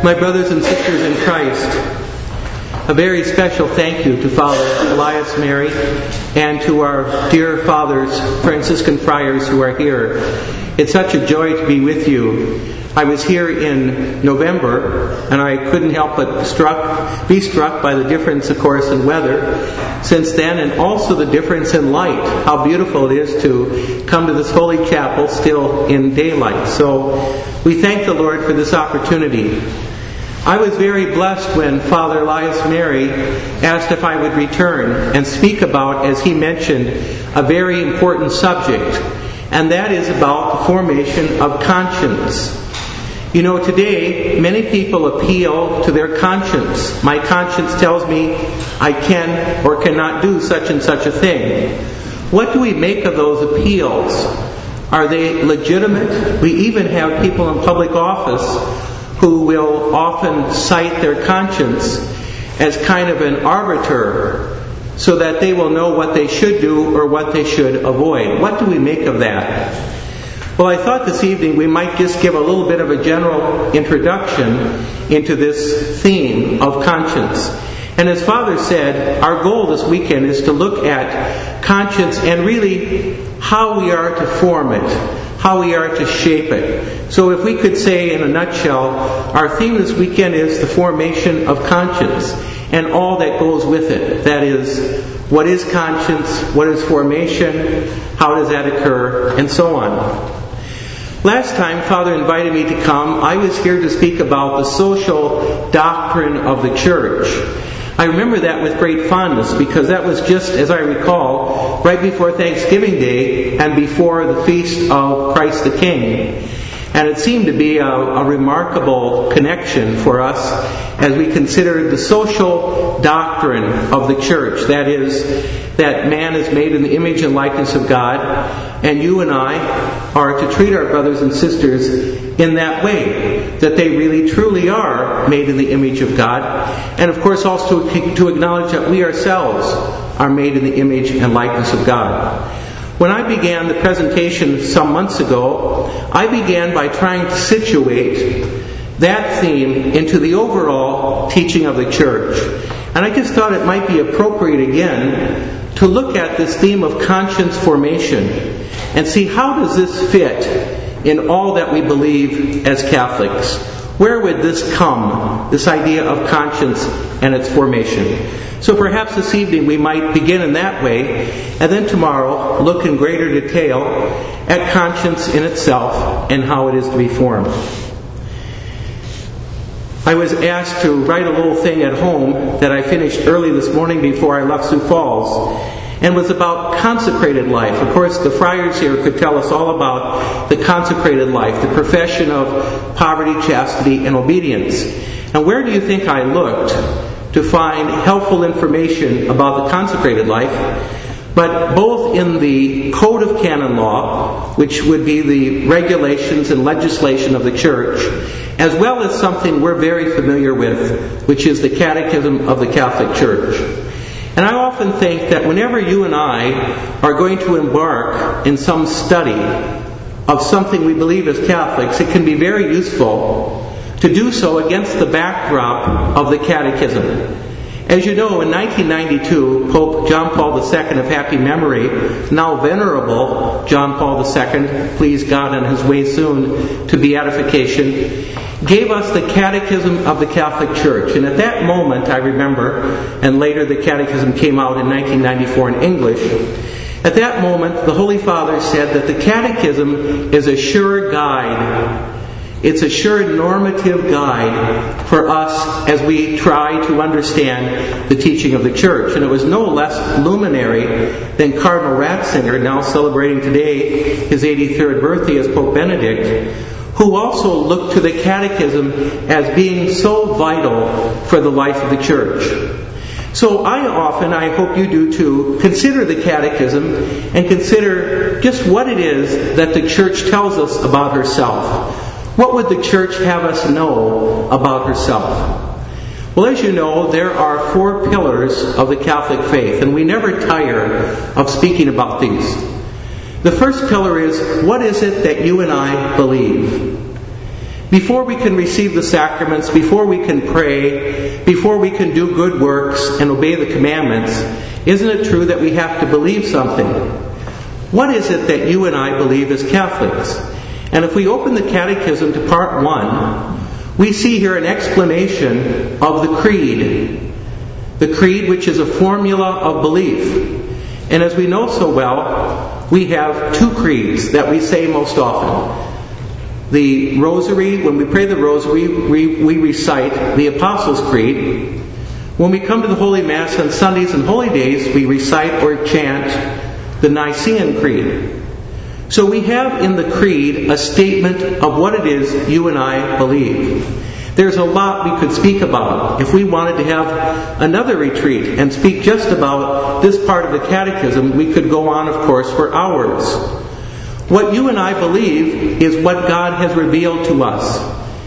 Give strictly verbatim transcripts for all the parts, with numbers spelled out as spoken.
My brothers and sisters in Christ, a very special thank you to Father Elias Mary and to our dear fathers, Franciscan friars who are here. It's such a joy to be with you. I was here in November, and I couldn't help but struck, be struck by the difference, of course, in weather since then, and also the difference in light. How beautiful it is to come to this holy chapel still in daylight. So we thank the Lord for this opportunity. I was very blessed when Father Elias Mary asked if I would return and speak about, as he mentioned, a very important subject, and that is about the formation of conscience. You know, today, many people appeal to their conscience. My conscience tells me I can or cannot do such and such a thing. What do we make of those appeals? Are they legitimate? We even have people in public office who will often cite their conscience as kind of an arbiter so that they will know what they should do or what they should avoid. What do we make of that? Well, I thought this evening we might just give a little bit of a general introduction into this theme of conscience. And as Father said, our goal this weekend is to look at conscience and really how we are to form it, how we are to shape it. So if we could say in a nutshell, our theme this weekend is the formation of conscience and all that goes with it. That is, what is conscience, what is formation, how does that occur, and so on. Last time Father invited me to come, I was here to speak about the social doctrine of the Church. I remember that with great fondness because that was just, as I recall, right before Thanksgiving Day and before the feast of Christ the King. And it seemed to be a, a remarkable connection for us as we considered the social doctrine of the Church. That is, that man is made in the image and likeness of God, and you and I are to treat our brothers and sisters in that way, that they really truly are made in the image of God. And of course also to acknowledge that we ourselves are made in the image and likeness of God. When I began the presentation some months ago, I began by trying to situate that theme into the overall teaching of the Church. And I just thought it might be appropriate again to look at this theme of conscience formation and see how does this fit in all that we believe as Catholics. Where would this come, this idea of conscience and its formation? So perhaps this evening we might begin in that way, and then tomorrow look in greater detail at conscience in itself and how it is to be formed. I was asked to write a little thing at home that I finished early this morning before I left Sioux Falls, and was about consecrated life. Of course, the friars here could tell us all about the consecrated life, the profession of poverty, chastity, and obedience. And where do you think I looked to find helpful information about the consecrated life? But both in the Code of Canon Law, which would be the regulations and legislation of the Church, as well as something we're very familiar with, which is the Catechism of the Catholic Church. And I often think that whenever you and I are going to embark in some study of something we believe as Catholics, it can be very useful to do so against the backdrop of the Catechism. As you know, in nineteen ninety-two, Pope John Paul the Second of happy memory, now venerable John Paul the Second, please God, on his way soon to beatification, gave us the Catechism of the Catholic Church. And at that moment, I remember, and later the Catechism came out in nineteen ninety-four in English, at that moment the Holy Father said that the Catechism is a sure guide. It's a sure normative guide for us as we try to understand the teaching of the Church. And it was no less luminary than Cardinal Ratzinger, now celebrating today his eighty-third birthday as Pope Benedict, who also looked to the Catechism as being so vital for the life of the Church. So I often, I hope you do too, consider the Catechism and consider just what it is that the Church tells us about herself. What would the Church have us know about herself? Well, as you know, there are four pillars of the Catholic faith, and we never tire of speaking about these. The first pillar is, what is it that you and I believe? Before we can receive the sacraments, before we can pray, before we can do good works and obey the commandments, isn't it true that we have to believe something? What is it that you and I believe as Catholics? And if we open the Catechism to part one, we see here an explanation of the Creed. The Creed, which is a formula of belief. And as we know so well, we have two creeds that we say most often. The Rosary, when we pray the Rosary, we, we recite the Apostles' Creed. When we come to the Holy Mass on Sundays and Holy Days, we recite or chant the Nicene Creed. So we have in the Creed a statement of what it is you and I believe. There's a lot we could speak about. If we wanted to have another retreat and speak just about this part of the Catechism, we could go on, of course, for hours. What you and I believe is what God has revealed to us.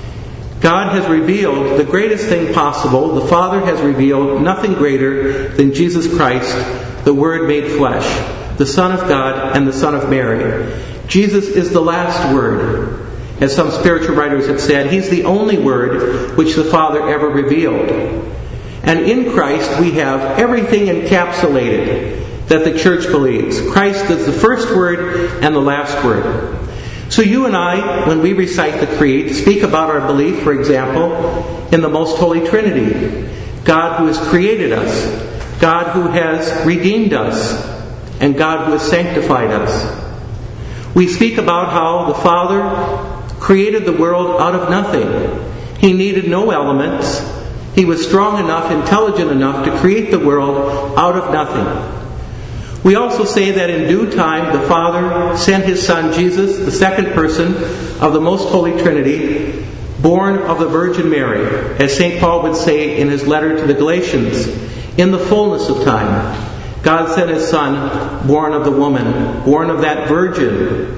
God has revealed the greatest thing possible. The Father has revealed nothing greater than Jesus Christ, the Word made flesh, the Son of God and the Son of Mary. Jesus is the last Word. As some spiritual writers have said, He's the only Word which the Father ever revealed. And in Christ we have everything encapsulated that the Church believes. Christ is the first Word and the last Word. So you and I, when we recite the Creed, speak about our belief, for example, in the Most Holy Trinity. God who has created us, God who has redeemed us, and God who has sanctified us. We speak about how the Father created the world out of nothing. He needed no elements. He was strong enough, intelligent enough to create the world out of nothing. We also say that in due time the Father sent His Son Jesus, the second person of the Most Holy Trinity, born of the Virgin Mary, as Saint Paul would say in his letter to the Galatians, in the fullness of time. God sent His Son, born of the woman, born of that virgin.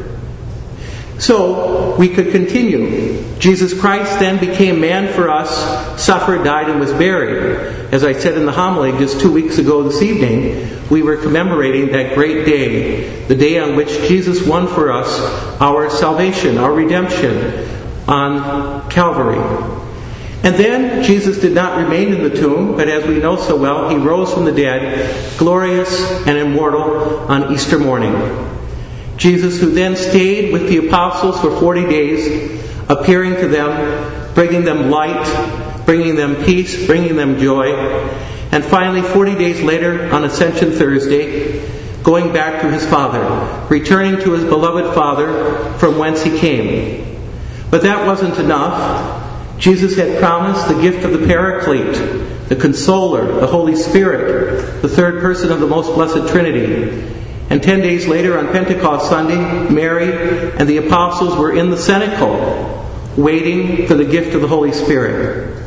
So, we could continue. Jesus Christ then became man for us, suffered, died, and was buried. As I said in the homily just two weeks ago this evening, we were commemorating that great day, the day on which Jesus won for us our salvation, our redemption on Calvary. And then Jesus did not remain in the tomb, but as we know so well, He rose from the dead, glorious and immortal, on Easter morning. Jesus, who then stayed with the apostles for forty days, appearing to them, bringing them light, bringing them peace, bringing them joy, and finally, forty days later, on Ascension Thursday, going back to His Father, returning to His beloved Father from whence He came. But that wasn't enough. Jesus had promised the gift of the Paraclete, the Consoler, the Holy Spirit, the third person of the Most Blessed Trinity. And ten days later, on Pentecost Sunday, Mary and the apostles were in the cenacle, waiting for the gift of the Holy Spirit.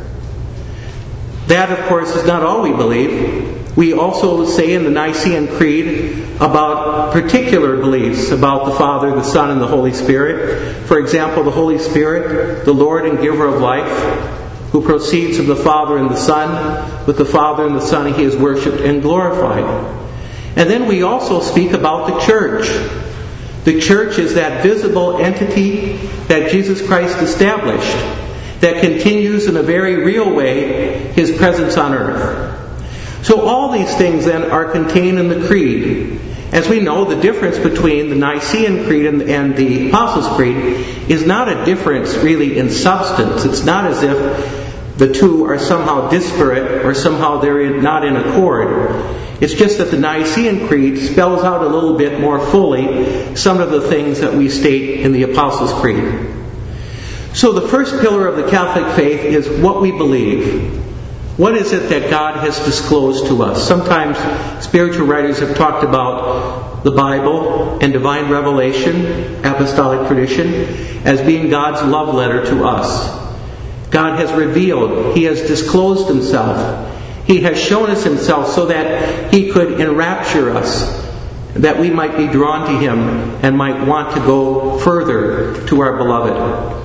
That, of course, is not all we believe. We also say in the Nicene Creed about particular beliefs about the Father, the Son, and the Holy Spirit. For example, the Holy Spirit, the Lord and Giver of life, who proceeds from the Father and the Son. With the Father and the Son He is worshipped and glorified. And then we also speak about the Church. The Church is that visible entity that Jesus Christ established, that continues in a very real way His presence on earth. So all these things then are contained in the Creed. As we know, the difference between the Nicene Creed and, and the Apostles' Creed is not a difference really in substance. It's not as if the two are somehow disparate or somehow they're not in accord. It's just that the Nicene Creed spells out a little bit more fully some of the things that we state in the Apostles' Creed. So the first pillar of the Catholic faith is what we believe. What is it that God has disclosed to us? Sometimes spiritual writers have talked about the Bible and divine revelation, apostolic tradition, as being God's love letter to us. God has revealed, He has disclosed Himself. He has shown us Himself so that He could enrapture us, that we might be drawn to Him and might want to go further to our beloved.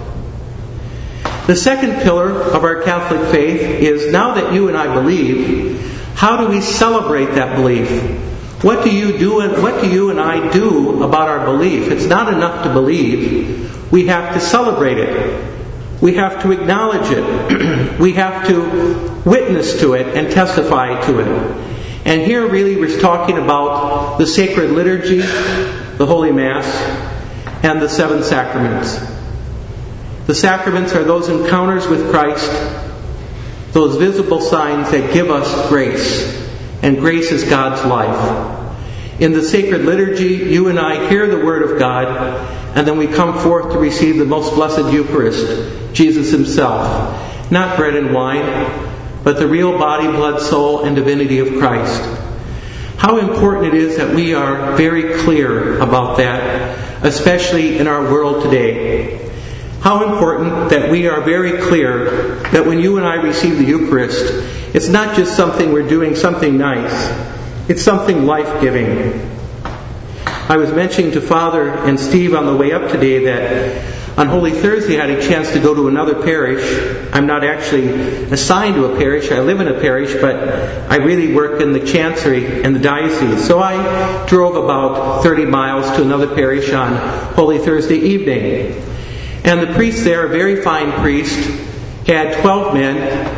The second pillar of our Catholic faith is, now that you and I believe, how do we celebrate that belief? What do you do and what do you and I do about our belief? It's not enough to believe. We have to celebrate it. We have to acknowledge it. We have to witness to it and testify to it. And here really we're talking about the sacred liturgy, the Holy Mass, and the seven sacraments. The sacraments are those encounters with Christ, those visible signs that give us grace. And grace is God's life. In the sacred liturgy, you and I hear the Word of God, and then we come forth to receive the most blessed Eucharist, Jesus Himself. Not bread and wine, but the real body, blood, soul, and divinity of Christ. How important it is that we are very clear about that, especially in our world today. How important that we are very clear that when you and I receive the Eucharist, it's not just something we're doing, something nice. It's something life-giving. I was mentioning to Father and Steve on the way up today that on Holy Thursday I had a chance to go to another parish. I'm not actually assigned to a parish. I live in a parish, but I really work in the chancery and the diocese. So I drove about thirty miles to another parish on Holy Thursday evening. And the priest there, a very fine priest, had twelve men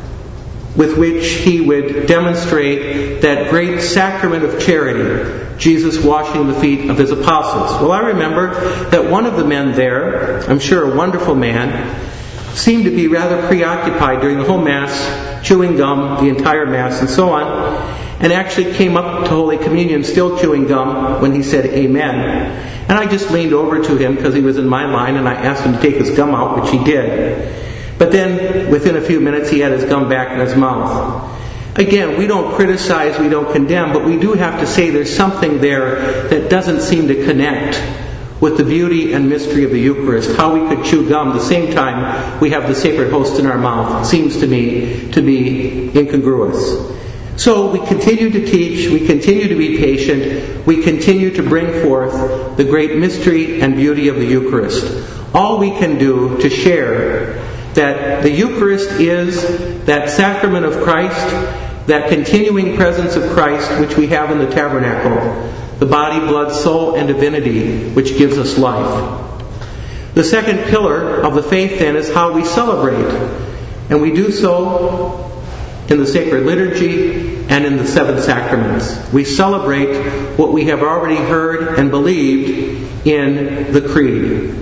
with which he would demonstrate that great sacrament of charity, Jesus washing the feet of His apostles. Well, I remember that one of the men there, I'm sure a wonderful man, seemed to be rather preoccupied during the whole Mass, chewing gum the entire Mass and so on, and actually came up to Holy Communion still chewing gum when he said Amen. And I just leaned over to him because he was in my line, and I asked him to take his gum out, which he did. But then, within a few minutes, he had his gum back in his mouth. Again, we don't criticize, we don't condemn, but we do have to say there's something there that doesn't seem to connect with the beauty and mystery of the Eucharist. How we could chew gum the same time we have the sacred host in our mouth seems to me to be incongruous. So we continue to teach, we continue to be patient, we continue to bring forth the great mystery and beauty of the Eucharist. All we can do to share that the Eucharist is that sacrament of Christ, that continuing presence of Christ which we have in the tabernacle, the body, blood, soul, and divinity which gives us life. The second pillar of the faith then is how we celebrate. And we do so in the sacred liturgy and in the seven sacraments. We celebrate what we have already heard and believed in the Creed.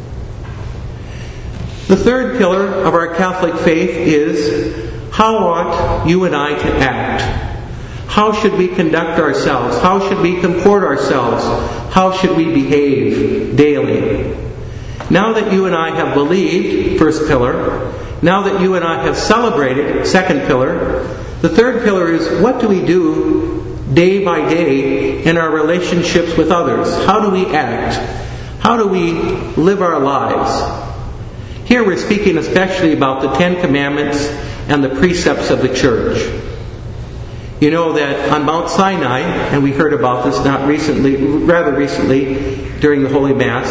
The third pillar of our Catholic faith is how ought you and I to act? How should we conduct ourselves? How should we comport ourselves? How should we behave daily? Now that you and I have believed, first pillar, now that you and I have celebrated, second pillar, the third pillar is what do we do day by day in our relationships with others? How do we act? How do we live our lives? Here we're speaking especially about the Ten Commandments and the precepts of the Church. You know that on Mount Sinai, and we heard about this not recently, rather recently during the Holy Mass,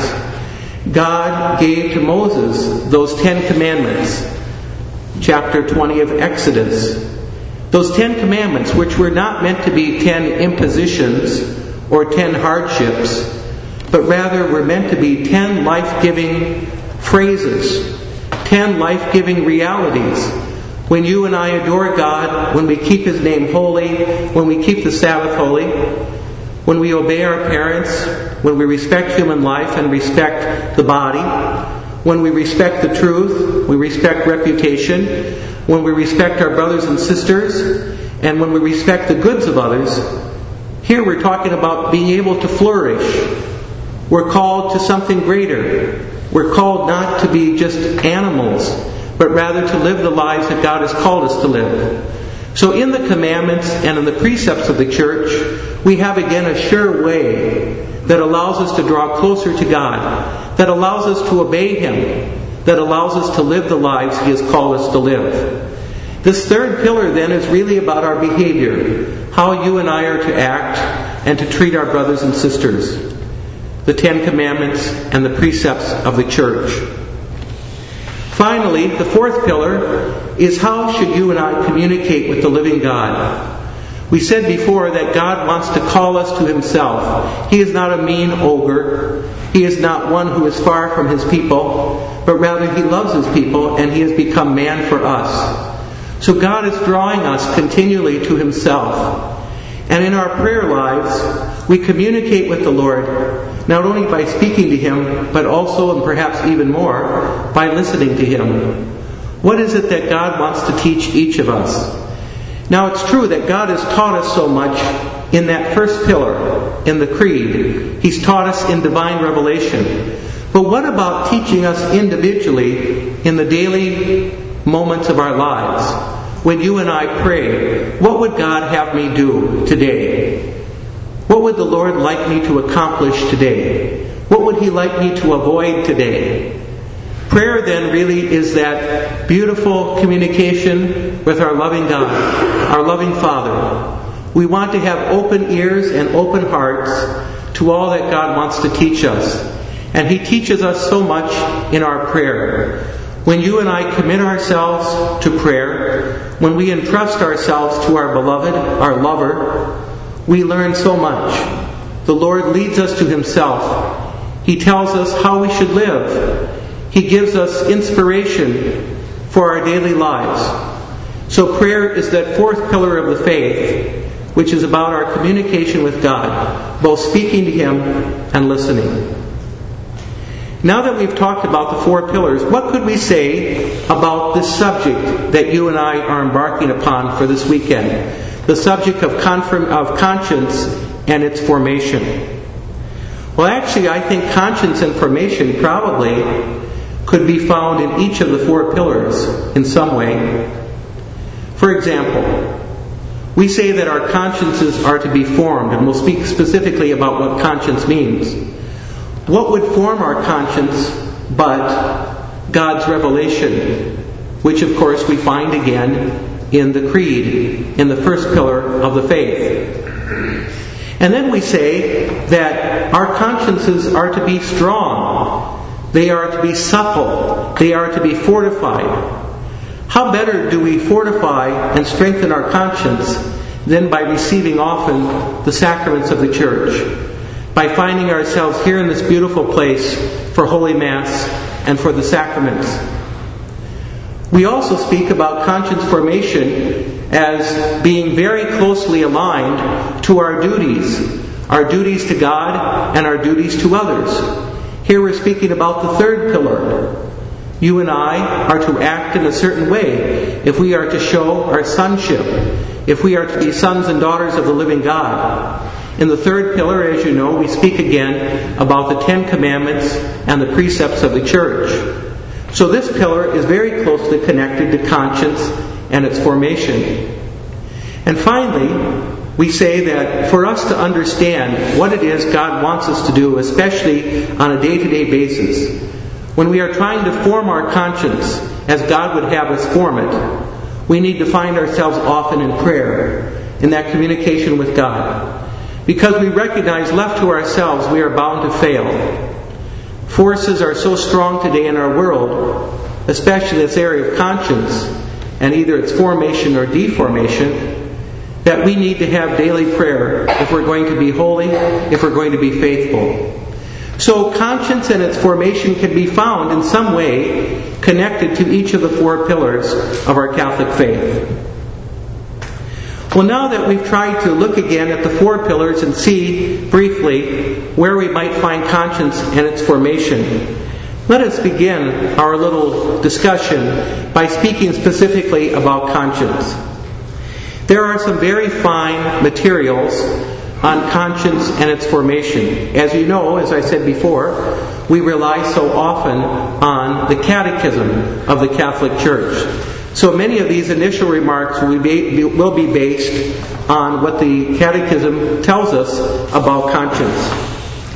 God gave to Moses those Ten Commandments, chapter twenty of Exodus. Those Ten Commandments, which were not meant to be ten impositions or ten hardships, but rather were meant to be ten life-giving phrases, ten life-giving realities. When you and I adore God, when we keep His name holy, when we keep the Sabbath holy, when we obey our parents, when we respect human life and respect the body, when we respect the truth, we respect reputation, when we respect our brothers and sisters, and when we respect the goods of others, here we're talking about being able to flourish. We're called to something greater. We're called not to be just animals, but rather to live the lives that God has called us to live. So in the commandments and in the precepts of the Church, we have again a sure way that allows us to draw closer to God, that allows us to obey Him, that allows us to live the lives He has called us to live. This third pillar then is really about our behavior, how you and I are to act and to treat our brothers and sisters. The Ten Commandments and the precepts of the Church. Finally, the fourth pillar is how should you and I communicate with the living God? We said before that God wants to call us to Himself. He is not a mean ogre. He is not one who is far from his people, but rather he loves his people, and he has become man for us. So God is drawing us continually to himself. And in our prayer lives, we communicate with the Lord, not only by speaking to him, but also, and perhaps even more, by listening to him. What is it that God wants to teach each of us? Now, it's true that God has taught us so much in that first pillar, in the Creed. He's taught us in divine revelation. But what about teaching us individually in the daily moments of our lives? When you and I pray, what would God have me do today? What would the Lord like me to accomplish today? What would he like me to avoid today? Prayer then really is that beautiful communication with our loving God, our loving Father. We want to have open ears and open hearts to all that God wants to teach us. And he teaches us so much in our prayer. When you and I commit ourselves to prayer, when we entrust ourselves to our beloved, our lover, we learn so much. The Lord leads us to himself. He tells us how we should live. He gives us inspiration for our daily lives. So prayer is that fourth pillar of the faith, which is about our communication with God, both speaking to him and listening. Now that we've talked about the four pillars, what could we say about this subject that you and I are embarking upon for this weekend? The subject of, confirm, of conscience and its formation. Well, actually, I think conscience and formation probably could be found in each of the four pillars in some way. For example, we say that our consciences are to be formed, and we'll speak specifically about what conscience means. What would form our conscience but God's revelation, which of course we find again in the Creed, in the first pillar of the faith. And then we say that our consciences are to be strong. They are to be supple. They are to be fortified. How better do we fortify and strengthen our conscience than by receiving often the sacraments of the Church? By finding ourselves here in this beautiful place for Holy Mass and for the sacraments. We also speak about conscience formation as being very closely aligned to our duties. Our duties to God and our duties to others. Here we're speaking about the third pillar. You and I are to act in a certain way if we are to show our sonship, if we are to be sons and daughters of the living God. In the third pillar, as you know, we speak again about the Ten Commandments and the precepts of the Church. So this pillar is very closely connected to conscience and its formation. And finally, we say that for us to understand what it is God wants us to do, especially on a day-to-day basis, when we are trying to form our conscience as God would have us form it, we need to find ourselves often in prayer, in that communication with God. Because we recognize left to ourselves we are bound to fail. Forces are so strong today in our world, especially this area of conscience, and either its formation or deformation, that we need to have daily prayer if we're going to be holy, if we're going to be faithful. So conscience and its formation can be found in some way connected to each of the four pillars of our Catholic faith. Well, now that we've tried to look again at the four pillars and see briefly where we might find conscience and its formation, let us begin our little discussion by speaking specifically about conscience. There are some very fine materials on conscience and its formation. As you know, as I said before, we rely so often on the Catechism of the Catholic Church. So many of these initial remarks will be, will be based on what the Catechism tells us about conscience.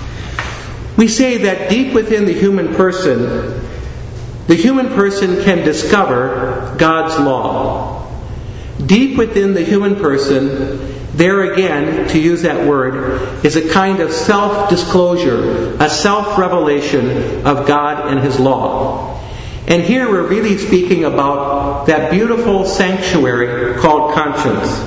We say that deep within the human person, the human person can discover God's law. Deep within the human person, there again, to use that word, is a kind of self-disclosure, a self-revelation of God and His law. And here we're really speaking about that beautiful sanctuary called conscience.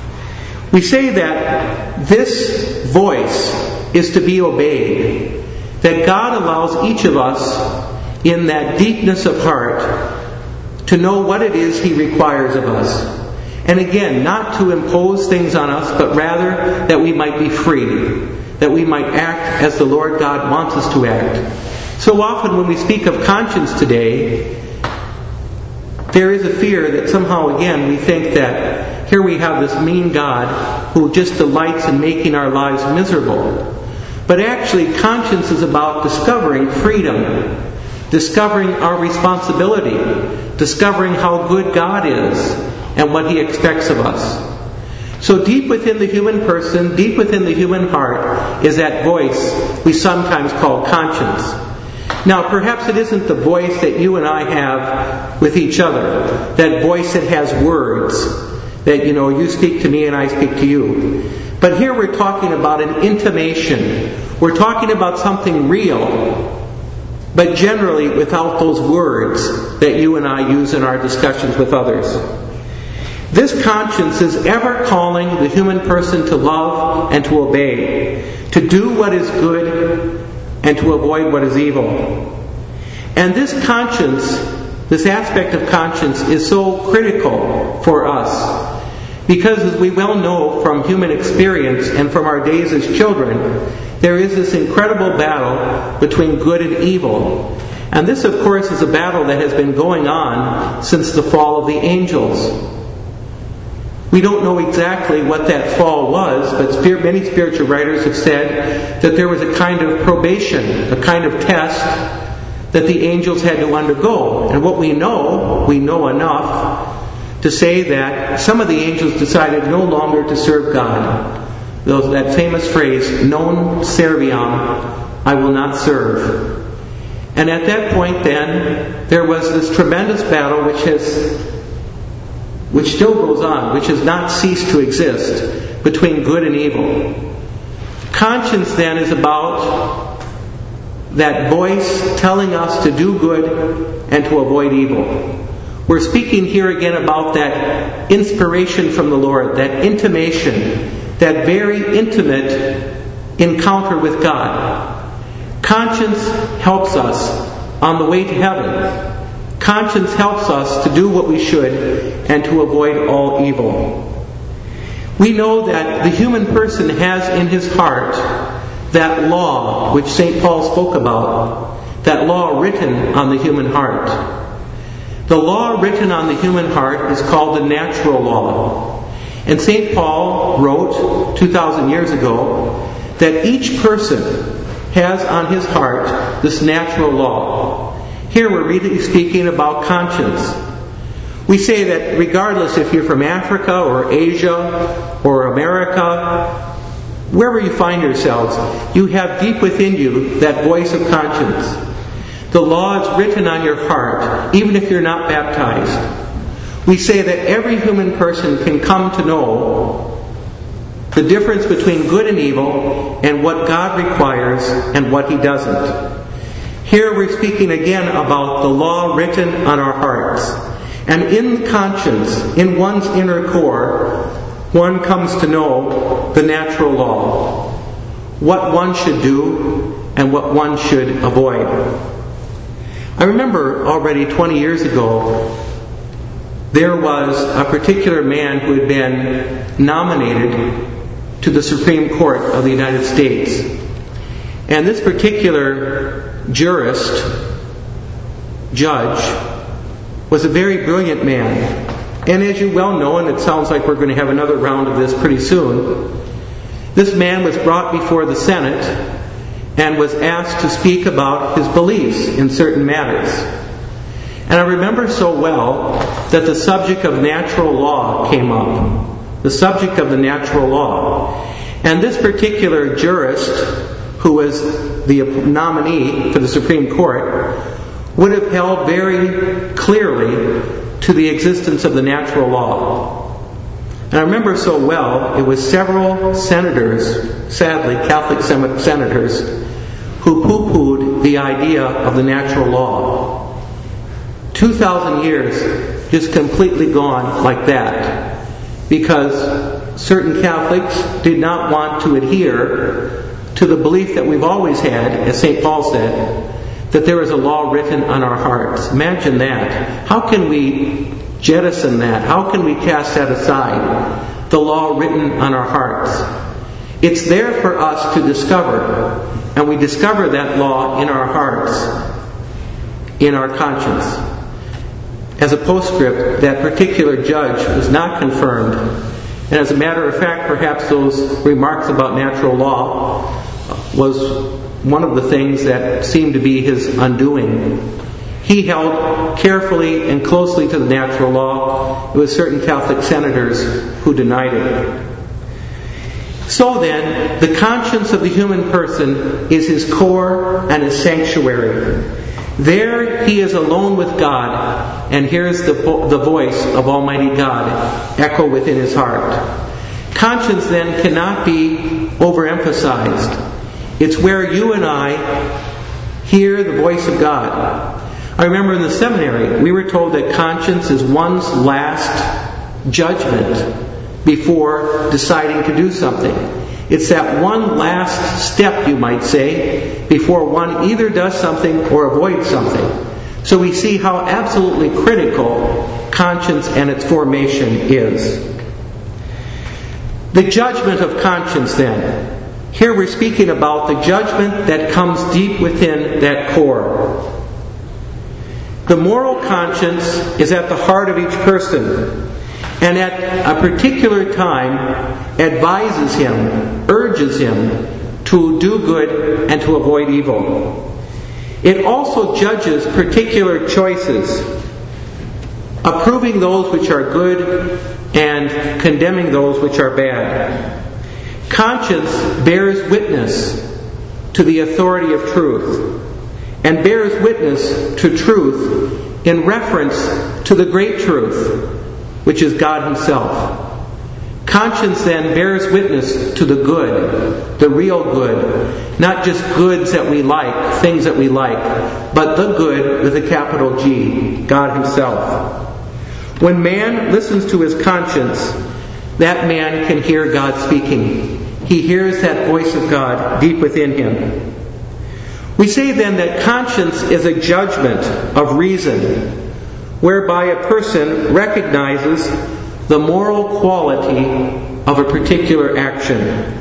We say that this voice is to be obeyed. that God allows each of us in that deepness of heart to know what it is He requires of us. And again, not to impose things on us, but rather that we might be free, that we might act as the Lord God wants us to act. So often when we speak of conscience today, there is a fear that somehow again we think that here we have this mean God who just delights in making our lives miserable. But actually, conscience is about discovering freedom, discovering our responsibility, discovering how good God is and what He expects of us. So deep within the human person, deep within the human heart, is that voice we sometimes call conscience. Now, perhaps it isn't the voice that you and I have with each other, that voice that has words, that, you know, you speak to me and I speak to you. But here we're talking about an intimation. We're talking about something real, but generally without those words that you and I use in our discussions with others. This conscience is ever calling the human person to love and to obey, to do what is good and to avoid what is evil. And this conscience, this aspect of conscience, is so critical for us. Because as we well know from human experience and from our days as children, there is this incredible battle between good and evil. And this, of course, is a battle that has been going on since the fall of the angels. We don't know exactly what that fall was, but many spiritual writers have said that there was a kind of probation, a kind of test that the angels had to undergo. And what we know, we know enough to say that some of the angels decided no longer to serve God. Those, that famous phrase, non serviam, I will not serve. And at that point then, there was this tremendous battle which has, which still goes on, which has not ceased to exist, between good and evil. Conscience then is about that voice telling us to do good and to avoid evil. We're speaking here again about that inspiration from the Lord, that intimation, that very intimate encounter with God. Conscience helps us on the way to heaven. Conscience helps us to do what we should and to avoid all evil. We know that the human person has in his heart that law which Saint Paul spoke about, that law written on the human heart. The law written on the human heart is called the natural law. And Saint Paul wrote two thousand years ago that each person has on his heart this natural law. Here we're really speaking about conscience. We say that regardless if you're from Africa or Asia or America, wherever you find yourselves, you have deep within you that voice of conscience. The law is written on your heart, even if you're not baptized. We say that every human person can come to know the difference between good and evil and what God requires and what He doesn't. Here we're speaking again about the law written on our hearts. And in conscience, in one's inner core, one comes to know the natural law, what one should do and what one should avoid. I remember already twenty years ago, there was a particular man who had been nominated to the Supreme Court of the United States. And this particular jurist, judge, was a very brilliant man. And as you well know, and it sounds like we're going to have another round of this pretty soon, this man was brought before the Senate and was asked to speak about his beliefs in certain matters. And I remember so well that the subject of natural law came up. The subject of the natural law. And this particular jurist, who was the nominee for the Supreme Court, would have held very clearly to the existence of the natural law. And I remember so well, it was several senators, sadly Catholic senators, who poo-pooed the idea of the natural law. Two thousand years just completely gone like that, because certain Catholics did not want to adhere to the belief that we've always had, as Saint Paul said, that there is a law written on our hearts. Imagine that. How can we jettison that? How can we cast that aside? The law written on our hearts. It's there for us to discover, and we discover that law in our hearts, in our conscience. As a postscript, that particular judge was not confirmed, and as a matter of fact, perhaps those remarks about natural law was one of the things that seemed to be his undoing. He held carefully and closely to the natural law. It was certain Catholic senators who denied it. So then, the conscience of the human person is his core and his sanctuary. There he is alone with God, and hears the, the voice of Almighty God echo within his heart. Conscience then cannot be overemphasized. It's where you and I hear the voice of God. I remember in the seminary, we were told that conscience is one's last judgment before deciding to do something. It's that one last step, you might say, before one either does something or avoids something. So we see how absolutely critical conscience and its formation is. The judgment of conscience, then. Here we're speaking about the judgment that comes deep within that core. The moral conscience is at the heart of each person, and at a particular time advises him, urges him to do good and to avoid evil. It also judges particular choices, approving those which are good and condemning those which are bad. Conscience bears witness to the authority of truth, and bears witness to truth in reference to the great truth, which is God Himself. Conscience then bears witness to the good, the real good, not just goods that we like, things that we like, but the good with a capital G, God Himself. When man listens to his conscience, that man can hear God speaking. He hears that voice of God deep within him. We say then that conscience is a judgment of reason, whereby a person recognizes the moral quality of a particular action.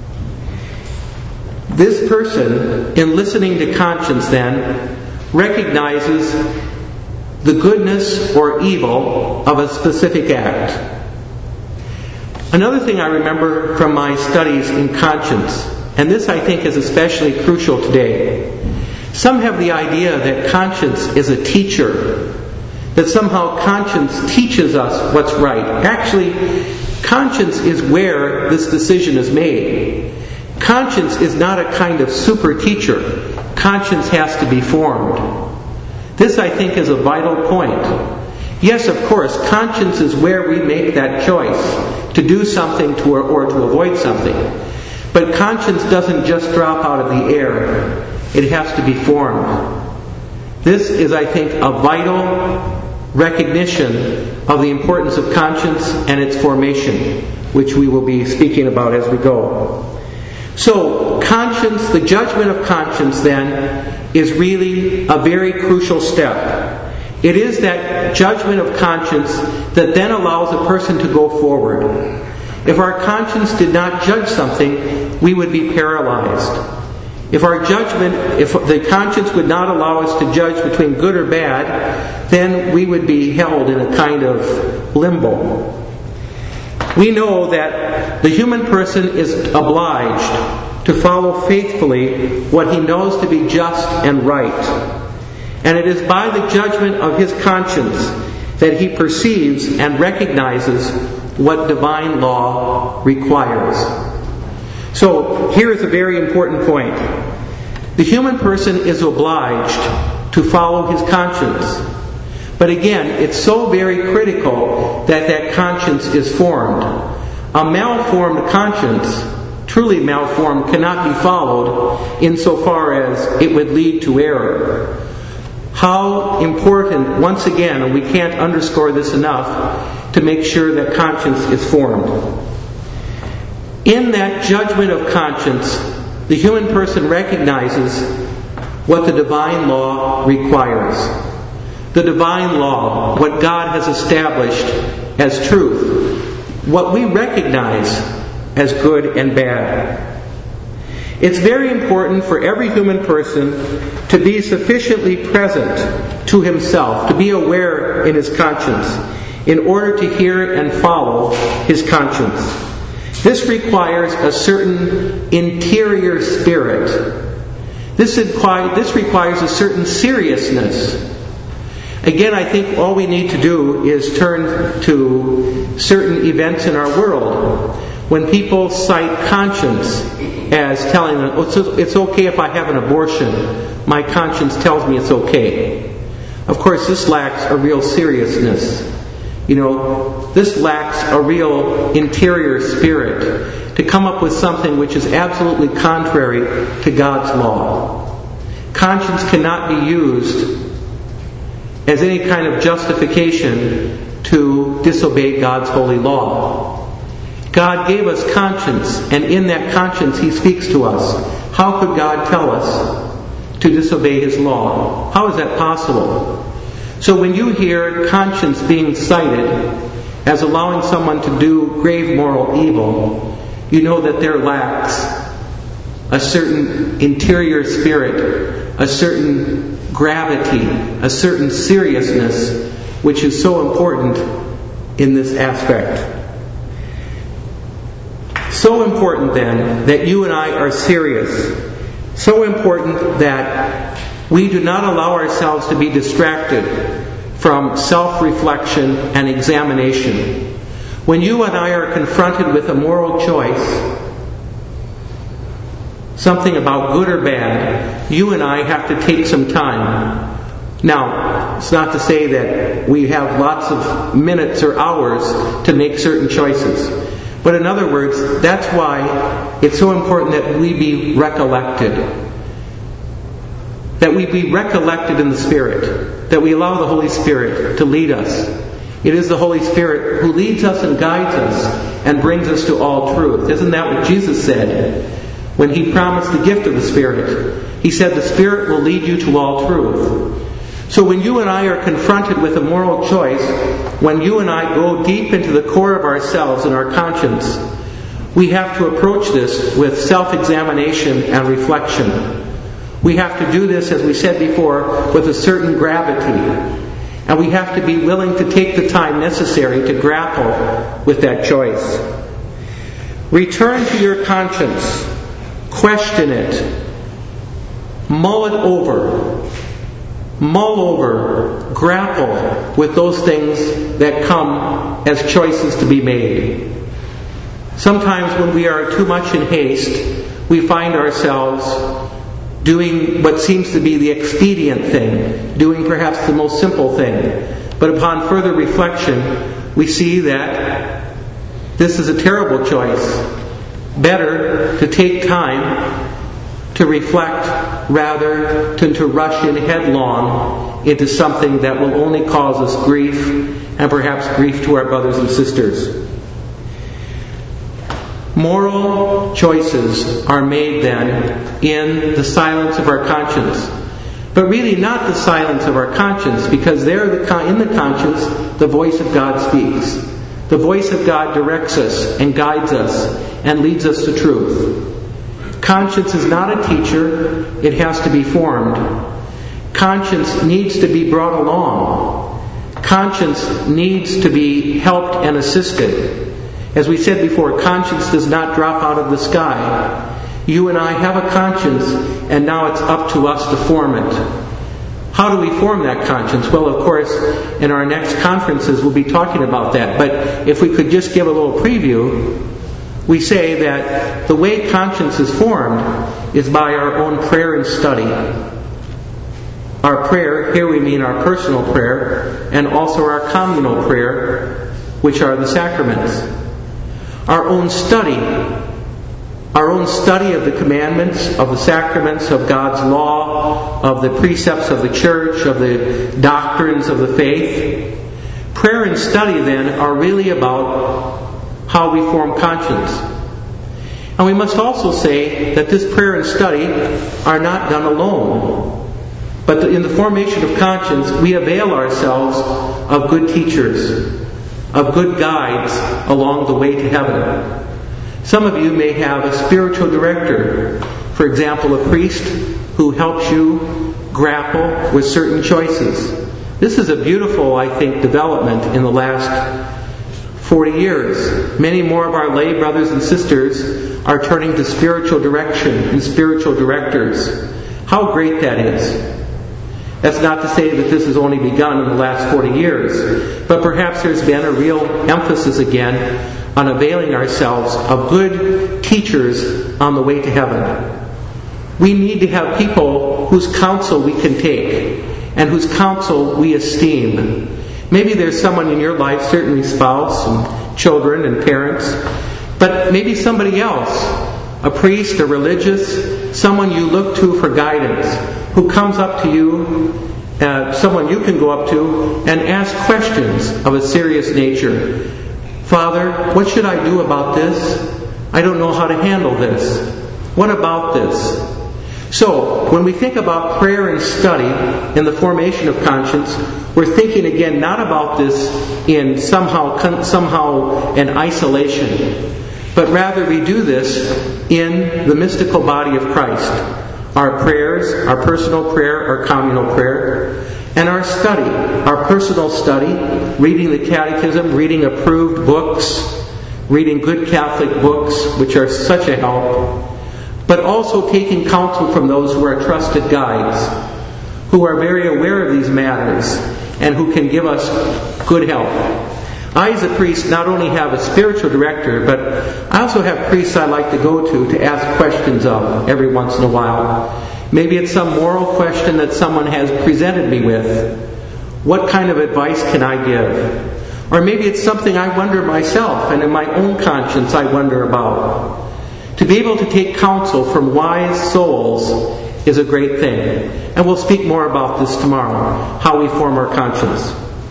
This person, in listening to conscience then, recognizes the goodness or evil of a specific act. Another thing I remember from my studies in conscience, and this I think is especially crucial today, some have the idea that conscience is a teacher, that somehow conscience teaches us what's right. Actually, conscience is where this decision is made. Conscience is not a kind of super teacher. Conscience has to be formed. This, I think, is a vital point. Yes, of course, conscience is where we make that choice to do something to or, or to avoid something. But conscience doesn't just drop out of the air. It has to be formed. This is, I think, a vital recognition of the importance of conscience and its formation, which we will be speaking about as we go. So, conscience, the judgment of conscience then, is really a very crucial step. It is that judgment of conscience that then allows a person to go forward. If our conscience did not judge something, we would be paralyzed. If our judgment, if the conscience would not allow us to judge between good or bad, then we would be held in a kind of limbo. We know that the human person is obliged to follow faithfully what he knows to be just and right. And it is by the judgment of his conscience that he perceives and recognizes what divine law requires. So, here is a very important point. The human person is obliged to follow his conscience. But again, it's so very critical that that conscience is formed. A malformed conscience, truly malformed, cannot be followed insofar as it would lead to error. How important, once again, and we can't underscore this enough, to make sure that conscience is formed. In that judgment of conscience, The human person recognizes what the divine law requires. The divine law, what God has established as truth, what we recognize as good and bad. It's very important for every human person to be sufficiently present to himself, to be aware in his conscience, in order to hear and follow his conscience. This requires a certain interior spirit. This, inquire, this requires a certain seriousness. Again, I think all we need to do is turn to certain events in our world. When people cite conscience as telling them, oh, it's okay if I have an abortion, my conscience tells me it's okay. Of course, this lacks a real seriousness. You know, this lacks a real interior spirit to come up with something which is absolutely contrary to God's law. Conscience cannot be used as any kind of justification to disobey God's holy law. God gave us conscience, and in that conscience He speaks to us. How could God tell us to disobey His law? How is that possible? So when you hear conscience being cited as allowing someone to do grave moral evil, you know that there lacks a certain interior spirit, a certain gravity, a certain seriousness, which is so important in this aspect. So important then that you and I are serious. So important that we do not allow ourselves to be distracted from self-reflection and examination. When you and I are confronted with a moral choice, something about good or bad, you and I have to take some time. Now, it's not to say that we have lots of minutes or hours to make certain choices. But in other words, that's why it's so important that we be recollected. That we be recollected in the Spirit. That we allow the Holy Spirit to lead us. It is the Holy Spirit who leads us and guides us and brings us to all truth. Isn't that what Jesus said when He promised the gift of the Spirit? He said the Spirit will lead you to all truth. So when you and I are confronted with a moral choice, when you and I go deep into the core of ourselves and our conscience, we have to approach this with self-examination and reflection. We have to do this, as we said before, with a certain gravity. And we have to be willing to take the time necessary to grapple with that choice. Return to your conscience. Question it. Mull it over. Mull over, grapple with those things that come as choices to be made. Sometimes when we are too much in haste, we find ourselves doing what seems to be the expedient thing, doing perhaps the most simple thing. But upon further reflection, we see that this is a terrible choice. Better to take time to reflect rather than to rush in headlong into something that will only cause us grief, and perhaps grief to our brothers and sisters. Moral choices are made then in the silence of our conscience. But really not the silence of our conscience, because there in the conscience the voice of God speaks. The voice of God directs us and guides us and leads us to truth. Conscience is not a teacher, it has to be formed. Conscience needs to be brought along. Conscience needs to be helped and assisted. As we said before, conscience does not drop out of the sky. You and I have a conscience, and now it's up to us to form it. How do we form that conscience? Well, of course, in our next conferences we'll be talking about that. But if we could just give a little preview, we say that the way conscience is formed is by our own prayer and study. Our prayer, here we mean our personal prayer, and also our communal prayer, which are the sacraments. Our own study, our own study of the commandments, of the sacraments, of God's law, of the precepts of the church, of the doctrines of the faith. Prayer and study then are really about how we form conscience. And we must also say that this prayer and study are not done alone. But in the formation of conscience, we avail ourselves of good teachers, of good guides along the way to heaven. Some of you may have a spiritual director, for example, a priest who helps you grapple with certain choices. This is a beautiful, I think, development in the last forty years. Many more of our lay brothers and sisters are turning to spiritual direction and spiritual directors. How great that is. That's not to say that this has only begun in the last forty years, but perhaps there's been a real emphasis again on availing ourselves of good teachers on the way to heaven. We need to have people whose counsel we can take and whose counsel we esteem. Maybe there's someone in your life, certainly spouse and children and parents, but maybe somebody else, a priest, a religious, someone you look to for guidance, who comes up to you, uh, someone you can go up to and ask questions of a serious nature. Father, what should I do about this? I don't know how to handle this. What about this? So, when we think about prayer and study in the formation of conscience, we're thinking again not about this in somehow somehow an isolation, but rather we do this in the mystical body of Christ. Our prayers, our personal prayer, our communal prayer, and our study, our personal study, reading the catechism, reading approved books, reading good Catholic books, which are such a help, but also taking counsel from those who are trusted guides, who are very aware of these matters, and who can give us good help. I, as a priest, not only have a spiritual director, but I also have priests I like to go to to ask questions of every once in a while. Maybe it's some moral question that someone has presented me with. What kind of advice can I give? Or maybe it's something I wonder myself, and in my own conscience I wonder about. To be able to take counsel from wise souls is a great thing. And we'll speak more about this tomorrow, how we form our conscience.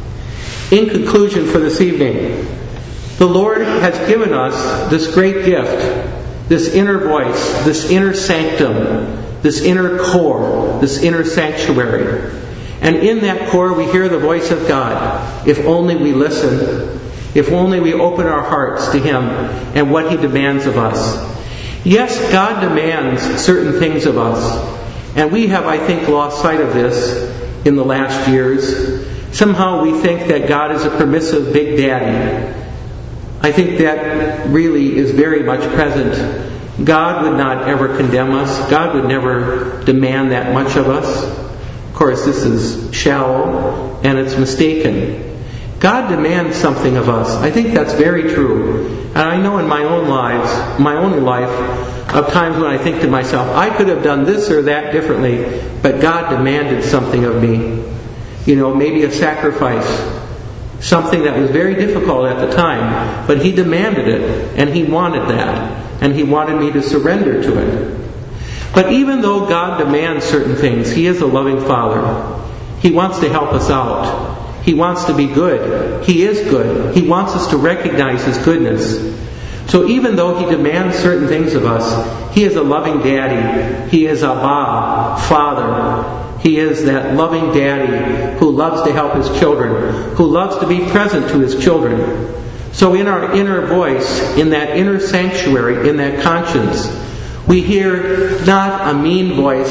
In conclusion for this evening, the Lord has given us this great gift, this inner voice, this inner sanctum, this inner core, this inner sanctuary. And in that core we hear the voice of God, if only we listen, if only we open our hearts to Him and what He demands of us. Yes, God demands certain things of us, and we have, I think, lost sight of this in the last years. Somehow we think that God is a permissive big daddy. I think that really is very much present. God would not ever condemn us. God would never demand that much of us. Of course, this is shallow and it's mistaken. God demands something of us. I think that's very true. And I know in my own lives, my own life, of times when I think to myself, I could have done this or that differently, but God demanded something of me. You know, maybe a sacrifice. Something that was very difficult at the time, but He demanded it, and He wanted that, and He wanted me to surrender to it. But even though God demands certain things, He is a loving Father. He wants to help us out. He wants to be good. He is good. He wants us to recognize His goodness. So even though He demands certain things of us, He is a loving daddy. He is Abba, Father. He is that loving daddy who loves to help His children, who loves to be present to His children. So in our inner voice, in that inner sanctuary, in that conscience, we hear not a mean voice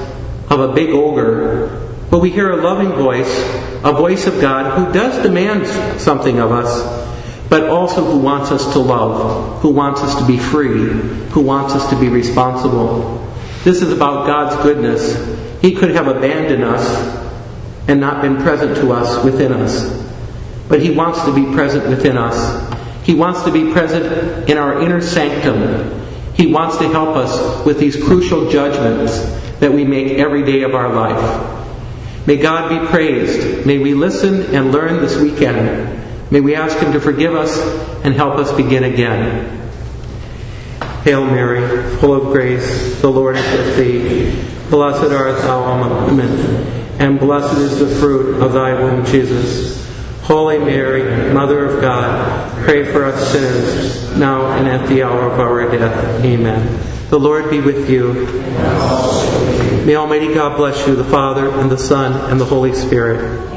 of a big ogre, but we hear a loving voice, a voice of God who does demand something of us, but also who wants us to love, who wants us to be free, who wants us to be responsible. This is about God's goodness. He could have abandoned us and not been present to us within us. But He wants to be present within us. He wants to be present in our inner sanctum. He wants to help us with these crucial judgments that we make every day of our life. May God be praised. May we listen and learn this weekend. May we ask Him to forgive us and help us begin again. Hail Mary, full of grace, the Lord is with thee. Blessed art thou among women, and blessed is the fruit of thy womb, Jesus. Holy Mary, Mother of God, pray for us sinners, now and at the hour of our death. Amen. The Lord be with you. May Almighty God bless you, the Father, and the Son, and the Holy Spirit.